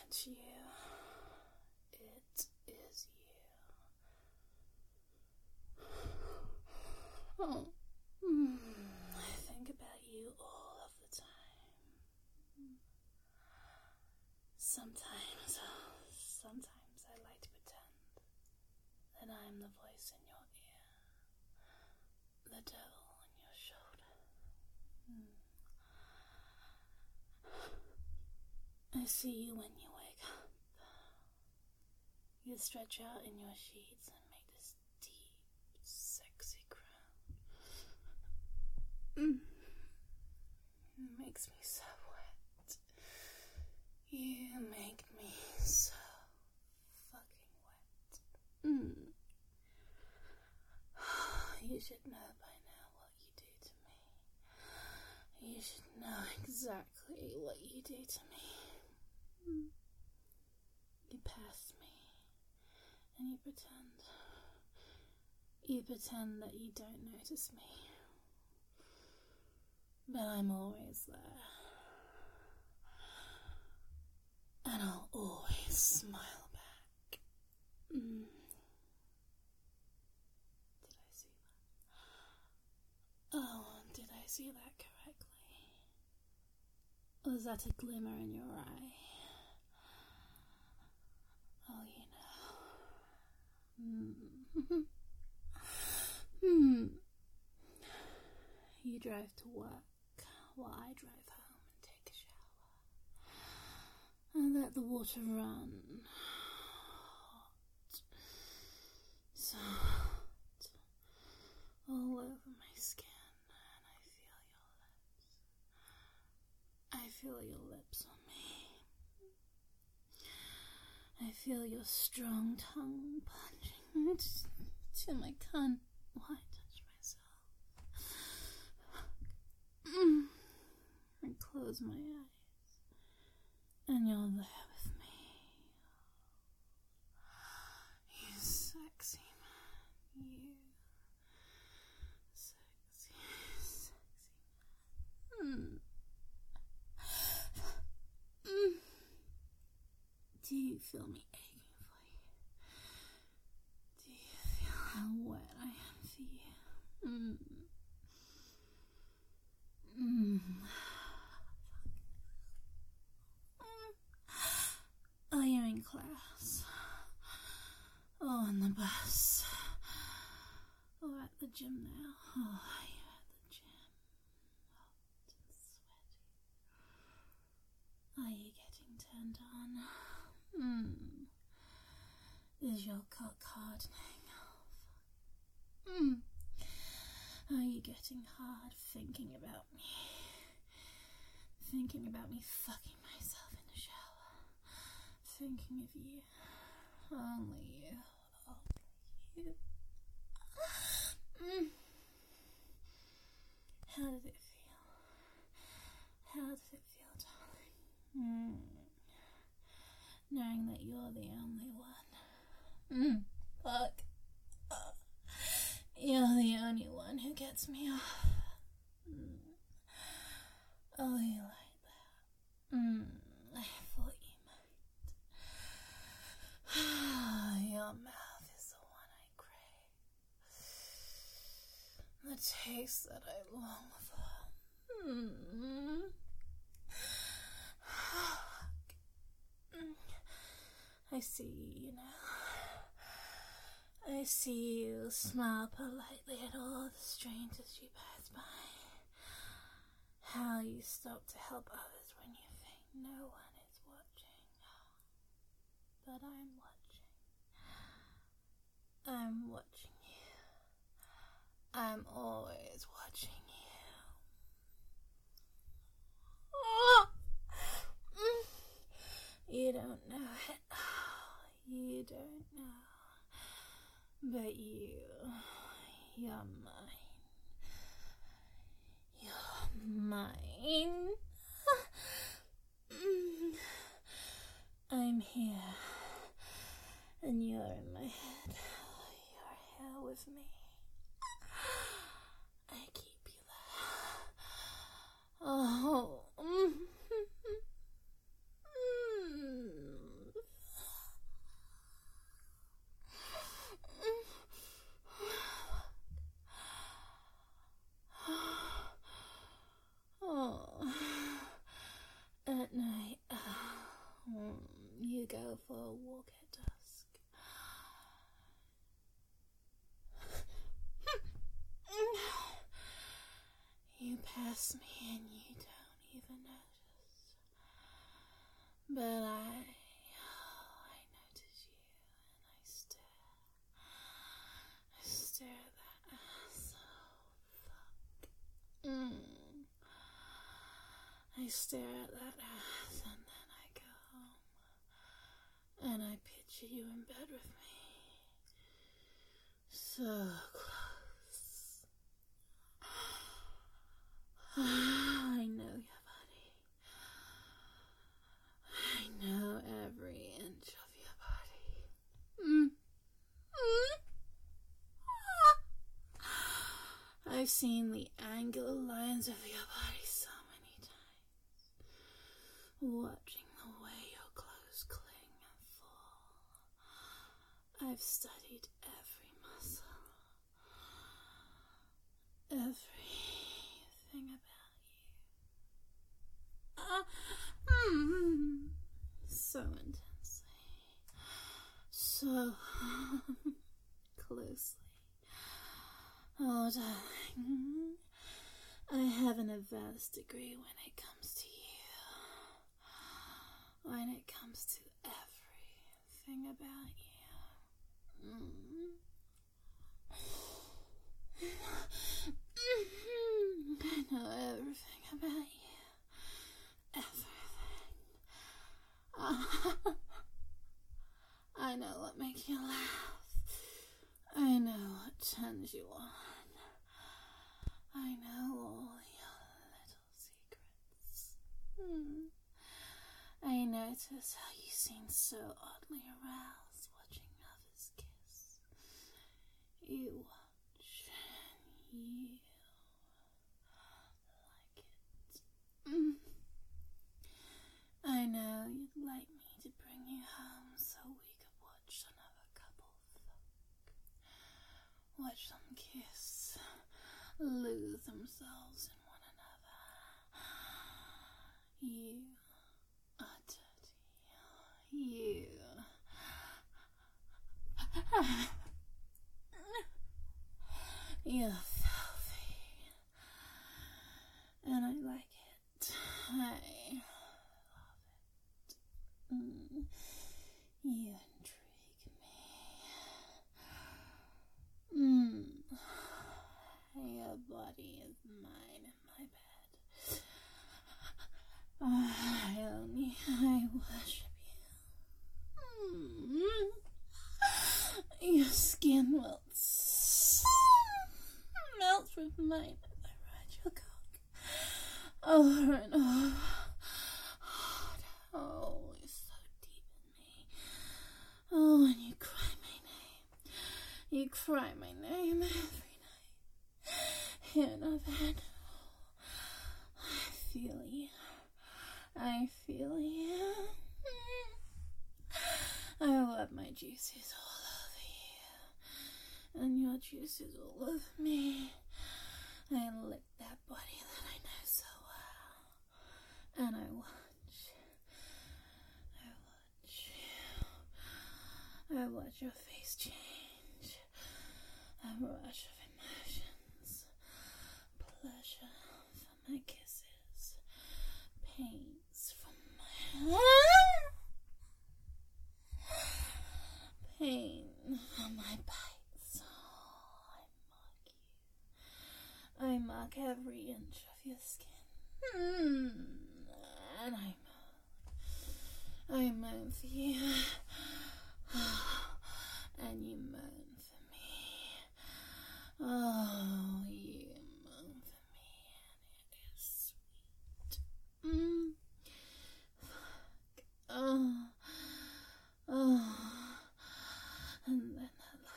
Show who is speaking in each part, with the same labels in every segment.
Speaker 1: It's you. It is you. Oh. I think about you all of the time. Sometimes I like to pretend that I'm the voice in your ear, the devil on your shoulder. I see you when you wake up. You stretch out in your sheets and make this deep, sexy groan. It makes me so wet. You make me so fucking wet. You should know by now what you do to me. You should know exactly what you do to me. You pass me, and you pretend. You pretend that you don't notice me. But I'm always there. And I'll always smile back. Did I see that? Oh, did I see that correctly? Was that a glimmer in your eye? Oh, You drive to work while I drive home and take a shower. And let the water run. Hot. So hot. All over my skin. And I feel your lips on me. I feel your strong tongue punching to my cunt. Why touch myself? I close my eyes, and you're there with me. You sexy man. You sexy man. Do you feel me aching for you? Do you feel how wet I am for you? Are you in class? Or on the bus? Or at the gym now? Oh, are you at the gym? Hot and sweaty. Are you getting turned on? Is your cock hardening? Are you getting hard thinking about me? Thinking about me fucking myself in the shower. Thinking of you. Only you. Only you. How did it feel? How does it feel, darling? Knowing that you're the only one. Fuck. You're the only one who gets me off. Oh, you like that? I thought you might. Your mouth is the one I crave. The taste that I long for. I see you now. I see you smile politely at all the strangers you pass by. How you stop to help others when you think no one is watching. But I'm watching. I'm watching you. I'm always watching you. You don't know it. You don't know. But you're mine. You're mine. I'm here. And you're in my head. You're here with me. I keep you there. Oh. But I notice you, and I stare at that ass. Oh, fuck. I stare at that ass, and then I go home, and I picture you in bed with me. So close. I know your body. I know every inch of your body. I've seen the angular lines of your body so many times, watching the way your clothes cling and fall. I've studied every muscle, everything about you. So intensely, so closely. Oh, darling, I have an advanced degree when it comes to you, when it comes to everything about you. I know everything about you. Everything. I know what makes you laugh. I know what turns you on. I know all your little secrets. I notice how you seem so oddly aroused watching others kiss. You watch and you like it. I know you'd like me to bring you home so we could watch another couple fuck. Watch them kiss, lose themselves in one another. You are dirty. You're filthy. And I like it. I love it. You intrigue me. Your body is mine in my bed. I worship you. Your skin melts with mine as I ride your cock over and over. Oh, you're so deep in me. Oh, and you cry my name. You cry my name every night. Here in our bed. I feel you. I rub my juices all over you, and your juices all over me. I lick that body that I know so well, and I watch your face change. A rush of emotions, pleasure from my kisses, pains from my pain from my bites. Oh, I mock every inch of your skin. And I moan for you. And you moan for me. Oh, you moan for me, and it is sweet. Fuck. Oh. And then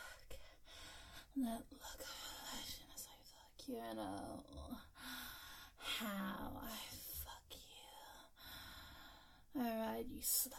Speaker 1: that look of elation as I fuck you, and oh, how I fuck you. I ride you slowly,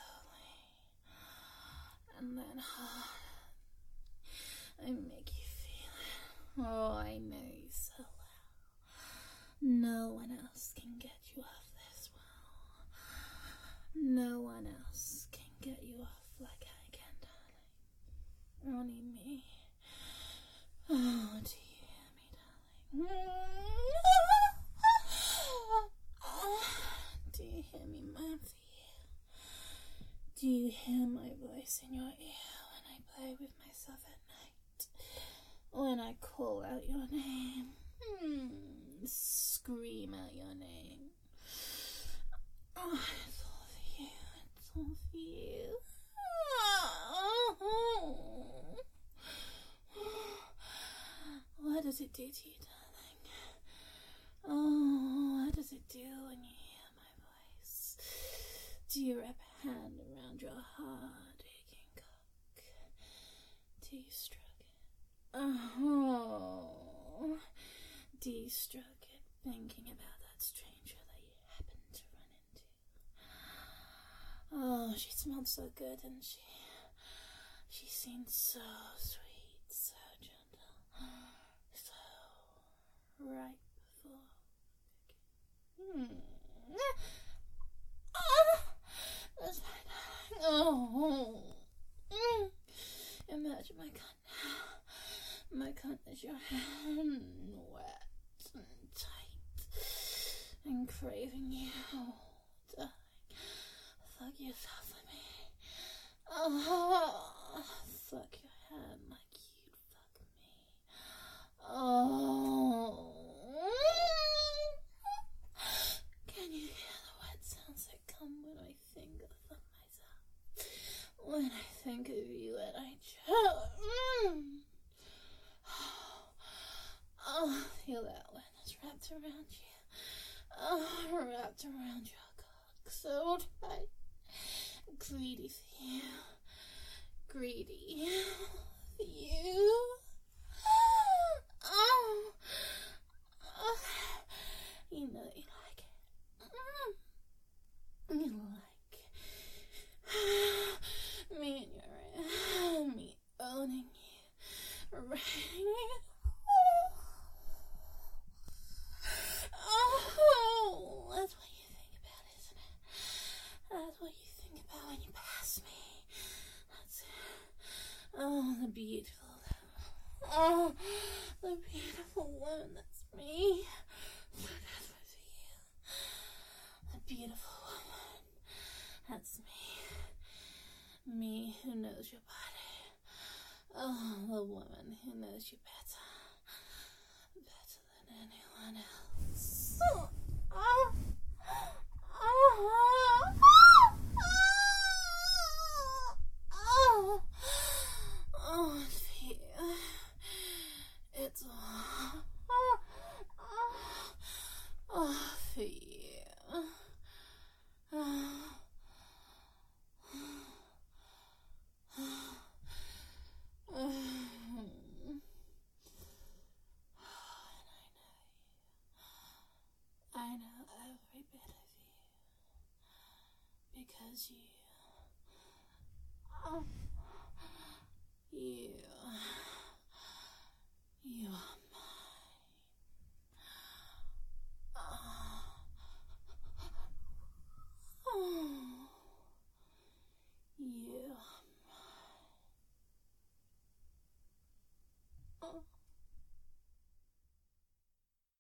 Speaker 1: and then hard. I make you feel it. Oh, I know you so well. No one else can get you off this well. No one else can get you off like I can, darling. Only me. Oh, do you hear me, darling? Do you hear me moan for you? Do you hear my voice in your ear when I play with myself at night? When I call out your name? Scream out your name. Oh, it's all for you. It's all for you. What does it do to you, darling? Oh, what does it do when you hear my voice? Do you wrap a hand around your hard aching cock? Do you stroke it? Oh, do you stroke it thinking about that stranger that you happened to run into? Oh, she smelled so good, didn't she? She seemed so sweet, so gentle, so right before. That's my darling. Oh. Imagine my cunt now. My cunt is your hand, wet and tight and craving you. Oh, darling, fuck yourself for me. Oh, fuck your hand like you'd fuck me. Oh. Can you hear the wet sounds that come when I think of myself? When I think of you and I choke. Oh, feel that when it's wrapped around you. Oh, wrapped around your cock so tight. Greedy for you. Greedy for you. Oh. You know you like it. You like me in your hand, me owning you, riding you. Oh, that's what you think about, isn't it? That's what you think about when you pass me. That's it. Oh, the beautiful one, that's me. So that's what's for you. The beautiful woman, that's me. Me who knows your body. Oh, the woman who knows you better than anyone else. Oh, it's for you. It's all for you. I know every bit of you, because you are